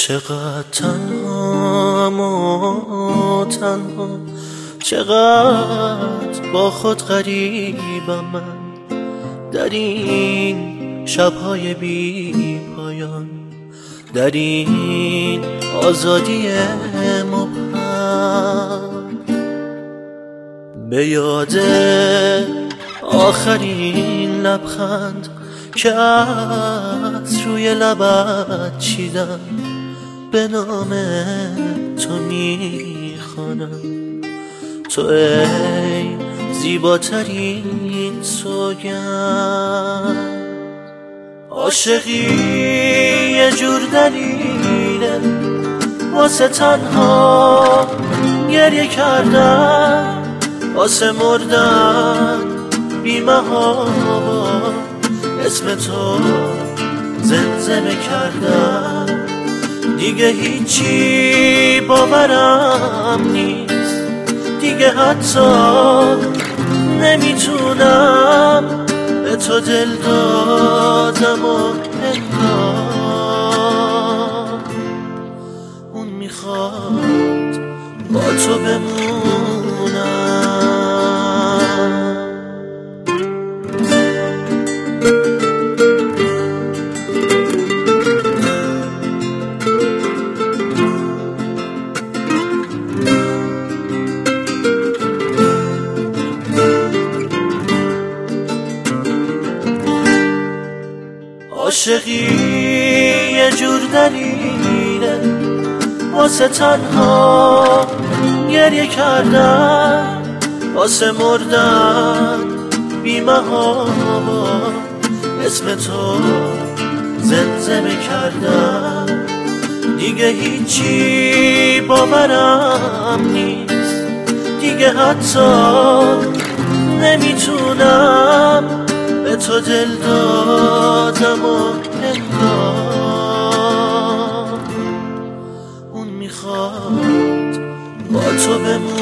چقدر تنهام و تنها، چقدر با خود غریبم من در این شبهای بی پایان، در این آزادی مبهم. به یاد آخرین لبخند که از روی لبت چیدم، به نام تو میخوانم. تو ای زیباترین سوگند. عاشقی یه جور دلیله واسه تنها گریه کردن، واسه مردن بی محابا اسم تو زمزمه کردن. دیگه هیچی باورم نیست، دیگه حتی نمیتونم به تو دل دادم و انگار اون میخواد با تو بمونم. عاشقی یه جور دلیله واسه تنها گریه کردن، واسه مردن بی محابا اسم تو زمزمه کردن. دیگه هیچی باورم نیست، دیگه حتی نمیتونم به تو دل دادم و انگار اون میخواد با تو بمونم.